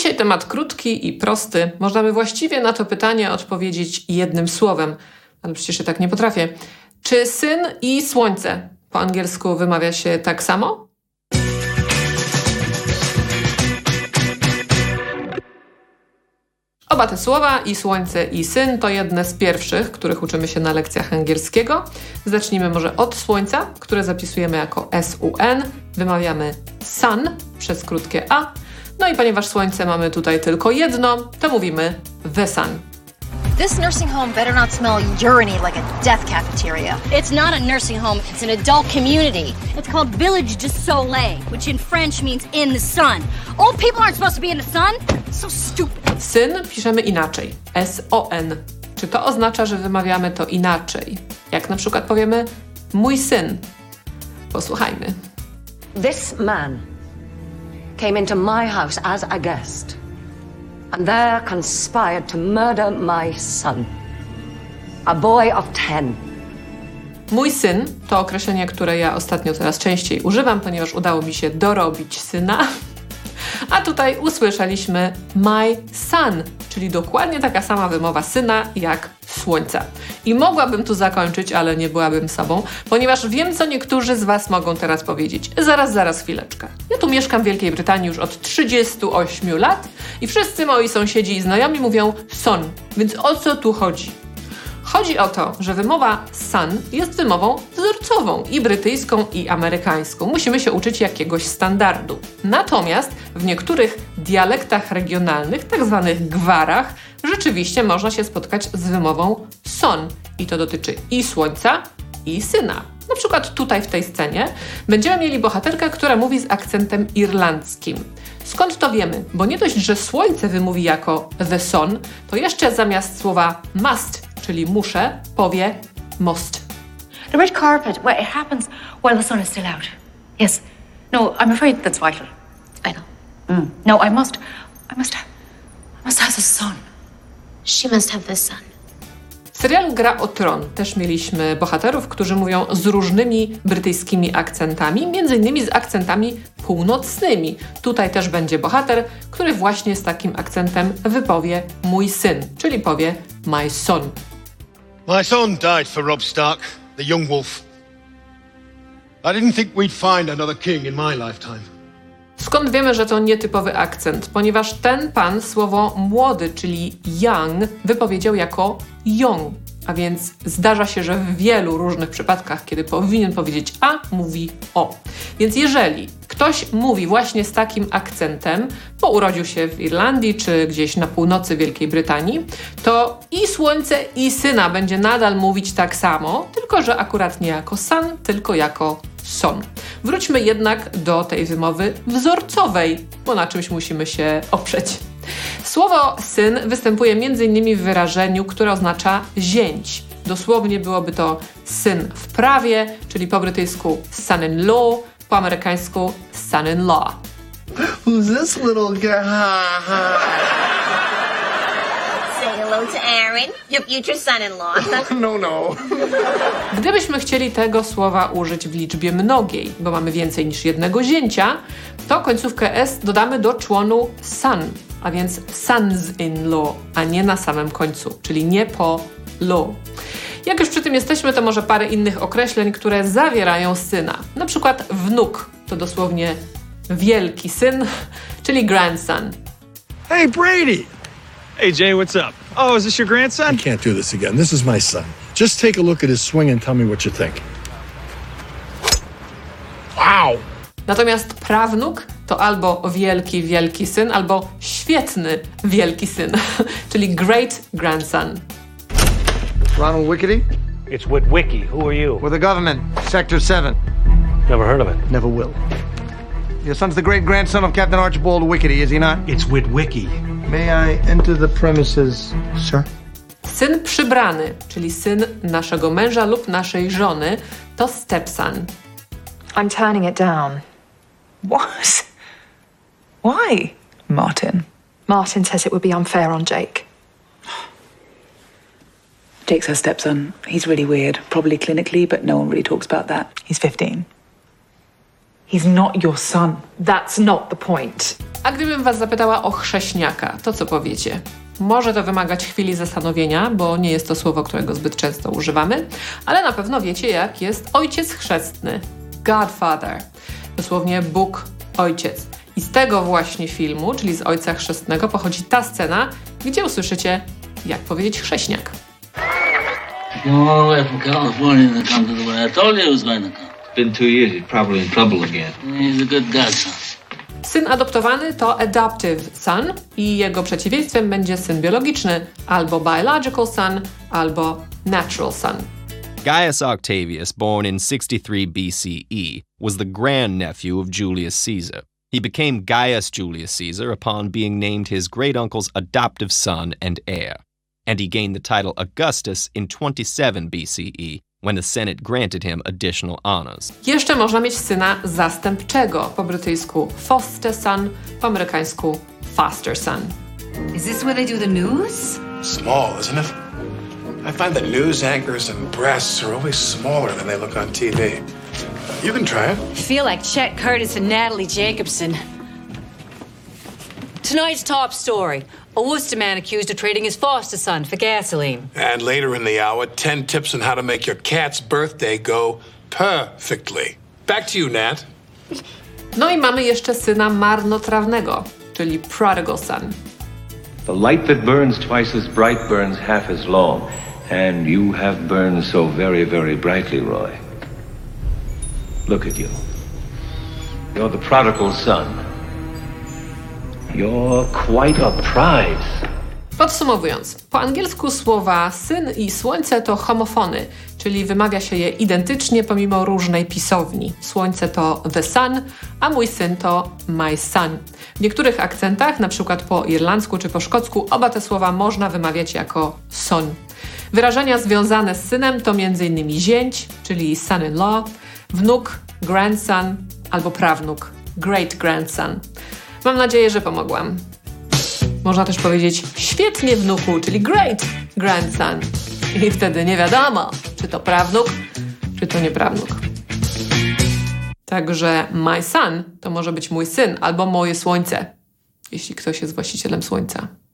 Dzisiaj temat krótki i prosty. Można by właściwie na to pytanie odpowiedzieć jednym słowem, ale przecież ja tak nie potrafię. Czy syn i słońce po angielsku wymawia się tak samo? Oba te słowa, i słońce, i syn, to jedne z pierwszych, których uczymy się na lekcjach angielskiego. Zacznijmy może od słońca, które zapisujemy jako S-U-N. Wymawiamy sun przez krótkie A. No i ponieważ słońce mamy tutaj tylko jedno, to mówimy the sun. This nursing home better not smell urine like a death cafeteria. It's not a nursing home, it's an adult community. It's called Village du Soleil, which in French means in the sun. Old people aren't supposed to be in the sun? So stupid. Syn piszemy inaczej. S-O-N. Czy to oznacza, że wymawiamy to inaczej? Jak na przykład powiemy mój syn. Posłuchajmy. This man came into my house as a guest. And there conspired to murder my son, a boy of 10. Mój syn to określenie, które ja ostatnio coraz częściej używam, ponieważ udało mi się dorobić syna. A tutaj usłyszeliśmy my son, czyli dokładnie taka sama wymowa syna jak słońca. I mogłabym tu zakończyć, ale nie byłabym sobą, ponieważ wiem, co niektórzy z Was mogą teraz powiedzieć. Zaraz, chwileczkę. Ja tu mieszkam w Wielkiej Brytanii już od 38 lat i wszyscy moi sąsiedzi i znajomi mówią son, więc o co tu chodzi? Chodzi o to, że wymowa sun jest wymową wzorcową i brytyjską, i amerykańską. Musimy się uczyć jakiegoś standardu. Natomiast w niektórych dialektach regionalnych, tak zwanych gwarach, rzeczywiście można się spotkać z wymową son. I to dotyczy i słońca, i syna. Na przykład tutaj w tej scenie będziemy mieli bohaterkę, która mówi z akcentem irlandzkim. Skąd to wiemy? Bo nie dość, że słońce wymówi jako the sun, to jeszcze zamiast słowa must, czyli muszę, powie must. The red carpet, well, it happens while the sun is still out. Yes. No, I'm afraid that's vital. I know. No, I must have the sun. She must have the sun. W serialu Gra o Tron też mieliśmy bohaterów, którzy mówią z różnymi brytyjskimi akcentami, między innymi z akcentami północnymi. Tutaj też będzie bohater, który właśnie z takim akcentem wypowie mój syn, czyli powie my son. My son died for Robb Stark, the young wolf. I didn't think we'd find another king in my lifetime. Skąd wiemy, że to nietypowy akcent? Ponieważ ten pan słowo młody, czyli young, wypowiedział jako young. A więc zdarza się, że w wielu różnych przypadkach, kiedy powinien powiedzieć a, mówi o. Więc jeżeli ktoś mówi właśnie z takim akcentem, bo urodził się w Irlandii czy gdzieś na północy Wielkiej Brytanii, to i słońce, i syna będzie nadal mówić tak samo, tylko że akurat nie jako sun, tylko jako son. Wróćmy jednak do tej wymowy wzorcowej, bo na czymś musimy się oprzeć. Słowo syn występuje m.in. w wyrażeniu, które oznacza zięć. Dosłownie byłoby to syn w prawie, czyli po brytyjsku son-in-law, po amerykańsku son-in-law. Who's this little girl? Say hello to Aaron, your future son-in-law. No. Gdybyśmy chcieli tego słowa użyć w liczbie mnogiej, bo mamy więcej niż jednego zięcia, to końcówkę s dodamy do członu son, a więc sons-in-law, a nie na samym końcu, czyli nie po law. Jak już przy tym jesteśmy, to może parę innych określeń, które zawierają syna. Na przykład wnuk to dosłownie wielki syn, czyli grandson. Hey, Brady! Hey, Jay, what's up? Oh, is this your grandson? I can't do this again. This is my son. Just take a look at his swing and tell me what you think. Wow! Natomiast prawnuk to albo wielki syn, albo świetny wielki syn, czyli great grandson. Ronald Wickedy? It's Witwicky. Who are you? We're the government. Sector 7. Never heard of it. Never will. Your son's the great-grandson of Captain Archibald Wickedy, is he not? It's Witwicky. May I enter the premises, sir? Syn przybrany, czyli syn naszego męża lub naszej żony, to stepson. I'm turning it down. What? Why, Martin? Martin says it would be unfair on Jake. Jake's her stepson. He's really weird. Probably clinically, but no one really talks about that. He's 15. He's not your son. That's not the point. A gdybym was zapytała o chrześniaka, to co powiecie? Może to wymagać chwili zastanowienia, bo nie jest to słowo, którego zbyt często używamy, ale na pewno wiecie, jak jest ojciec chrzestny. Godfather. Dosłownie Bóg, ojciec. I z tego właśnie filmu, czyli z Ojca Chrzestnego, pochodzi ta scena, gdzie usłyszycie, jak powiedzieć chrześniak. Came all the way from California to come to the way I told you he was going to come. It's been 2 years. He's probably in trouble again. He's a good godson. Syn adoptowany to adoptive son i jego przeciwieństwem będzie syn biologiczny, albo biological son, albo natural son. Gaius Octavius, born in 63 BCE, was the grandnephew of Julius Caesar. He became Gaius Julius Caesar upon being named his great-uncle's adoptive son and heir. And he gained the title Augustus in 27 BCE, when the Senate granted him additional honors. Jeszcze można mieć syna zastępczego, po brytyjsku foster son, po amerykańsku foster son. Is this where they do the news? Small, isn't it? I find that news anchors and breasts are always smaller than they look on TV. You can try it. I feel like Chet Curtis and Natalie Jacobson. Tonight's top story. A Worcester man accused of trading his foster son for gasoline. And later in the hour, 10 tips on how to make your cat's birthday go perfectly. Back to you, Nat. No i mamy jeszcze syna marnotrawnego, czyli prodigal son. The light that burns twice as bright burns half as long. And you have burned so very, very brightly, Roy. Look at you. You're the prodigal son. You're quite a prize. Podsumowując, po angielsku słowa syn i słońce to homofony, czyli wymawia się je identycznie pomimo różnej pisowni. Słońce to the sun, a mój syn to my son. W niektórych akcentach, na przykład po irlandzku czy po szkocku, oba te słowa można wymawiać jako son. Wyrażenia związane z synem to m.in. zięć, czyli son-in-law, wnuk, grandson albo prawnuk, great-grandson. Mam nadzieję, że pomogłam. Można też powiedzieć świetnie wnuku, czyli great-grandson. I wtedy nie wiadomo, czy to prawnuk, czy to nie prawnuk. Także my son to może być mój syn albo moje słońce, jeśli ktoś jest właścicielem słońca.